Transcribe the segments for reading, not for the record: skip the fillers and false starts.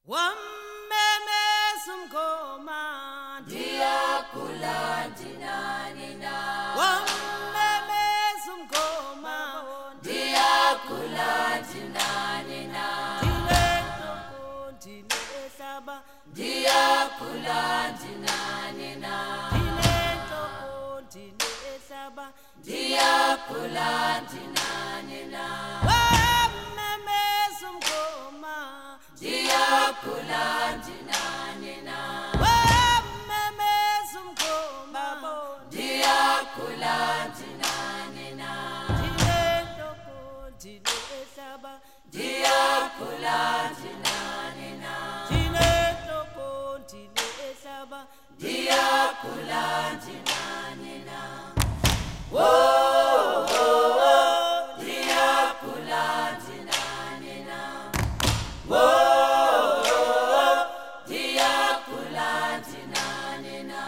Wamemeza umngoma ndiyagula ndinani na Wamemeza umngoma ndiyagula ndinani na Ndilento ndinesaba ndiyagula ndinani na Ndilento ndinesaba ndiyagula ndinani na Wamemeza umngoma ndiyagula ndinani na Wamemeza umngoma ndiyagula ndinani na Ndilento ndinesaba ndiyagula ndinani na Ndilento ndinesaba ndiyagula ndinani na ndiyagula ndinani na ndiyagula ndinani na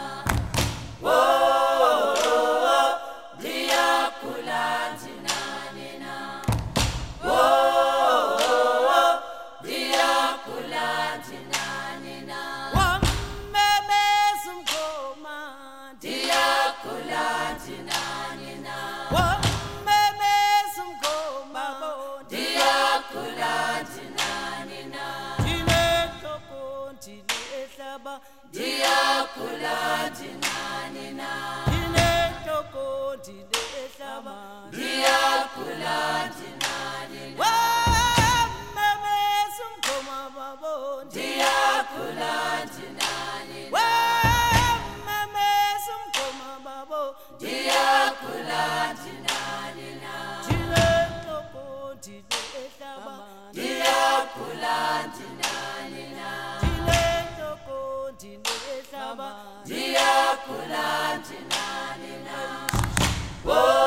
ndiyagula ndinani na ndiyagula ndinani na Wamemeza umngoma ndiyagula ndinani na Wamemeza umngoma ndiyagula ndinani na Ndilento ndinesaba ndiyagula ndinani na Ndilento ndinesaba ndiyagula ndinani na Wamemeza umngoma babo ndiyagula ndinani na Wamemeza umngoma babo ndiyagula ndinani na Ndilento ndinesaba ndiyagula ndinani na Ndilento ndinesaba ndiyagula ndinani na